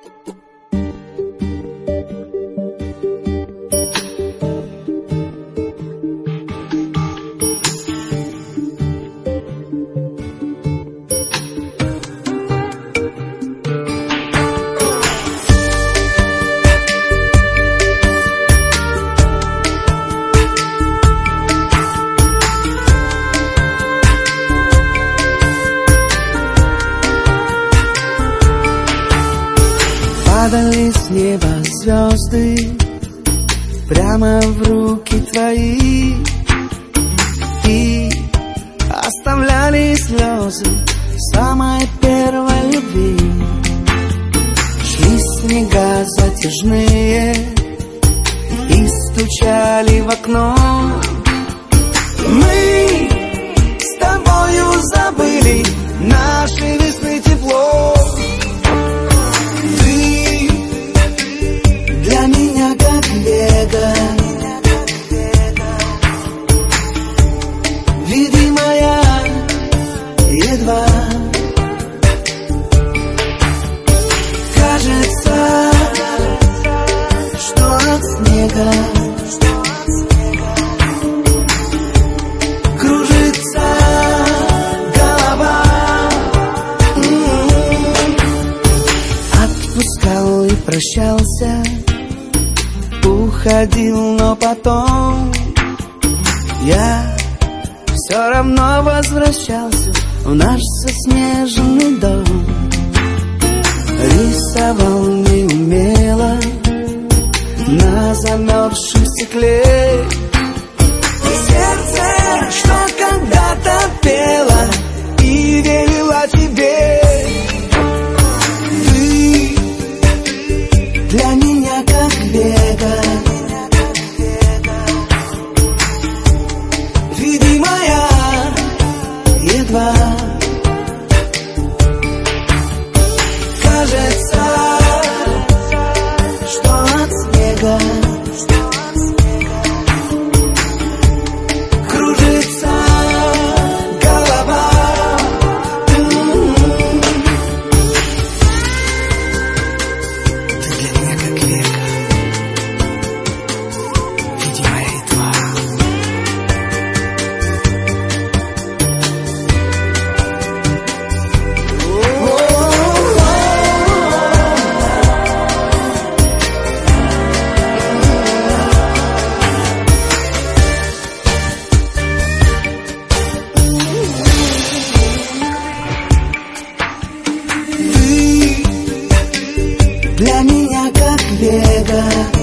Падали с неба звезды прямо в руки твои и оставляли слезы самой первой любви. Шли снега затяжные и стучали в окно. Мы с тобою забыли наши весны тепло. Для меня как века, видимая едва. Кажется, что от снега кружится голова. Отпускал и прощался, уходил, но потом я все равно возвращался в наш заснеженный дом. Рисовал неумело на замерзшем стекле сердце, что когда-то пело и верила тебе. Ты для меня как века, видимая едва. Кажется, что от снега кружится голова. Ты для меня как века, видимая едва. Для меня как века.